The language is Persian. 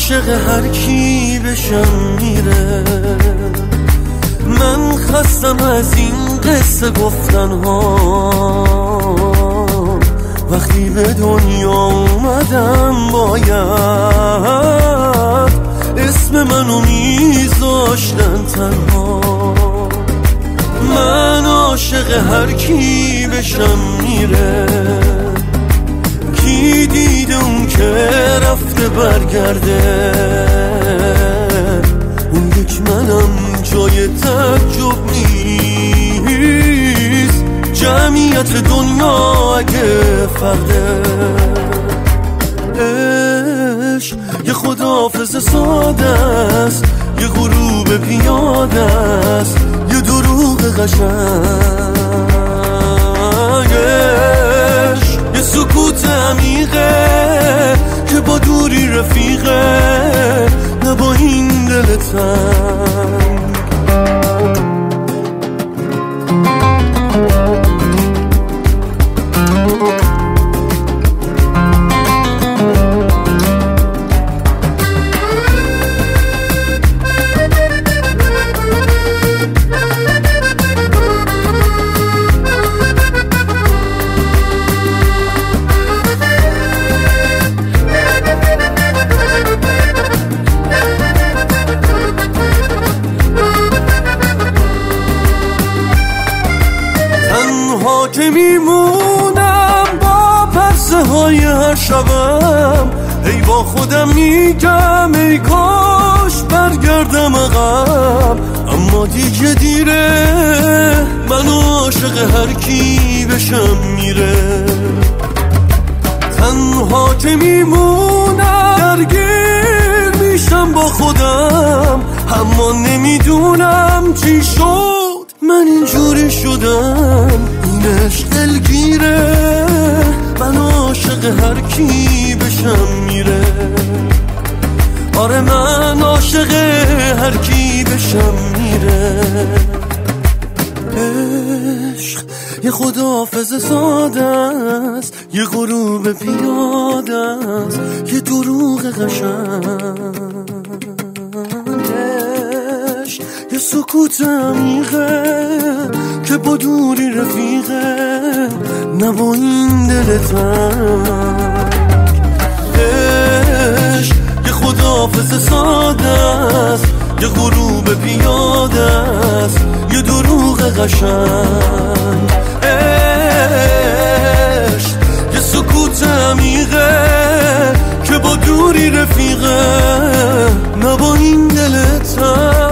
عاشق هر کی بشم میره. من خستم از این قصه گفتن ها، وقتی به دنیا اومدم باید اسم منو میذاشتن تنها. من عاشق هر کی بشم میره، کی دیده اون که رفته برگرده، اون یک منم جای تعجب نیست، جمعیت دنیا اگه فرده. عشق یه خداحافظ ساده است، یه غروب پیاده است، یه دروغ قشنگ. یه سکوت عمیقه که با دوری رفیقه، نه با این دل تنگ. که میمونم با پرسه های هر شبم، ای با خودم میگم ای کاش برگردم عقب. اما دیگه دیره، من عاشق هر کی بشم میره. تنها که میمونم درگیر میشم با خودم، اما نمیدونم چی شد من اینجوری شدم. این عشق دلگیره، من عاشق هر کی بشم میره. آره من عاشق هر کی بشم میره. عشق یه خداحافظ ساده است، یه غروب پیاده است، یه دروغ قشنگ. یه سکوت عمیقه که با دوری رفیقه، نه با این دل تنگ. عشق یه خداحافظ ساده است، یه غروب پیاده است، یه دروغ قشنگ. عشق یه سکوت عمیقه که با دوری رفیقه، نه با این دل تنگ.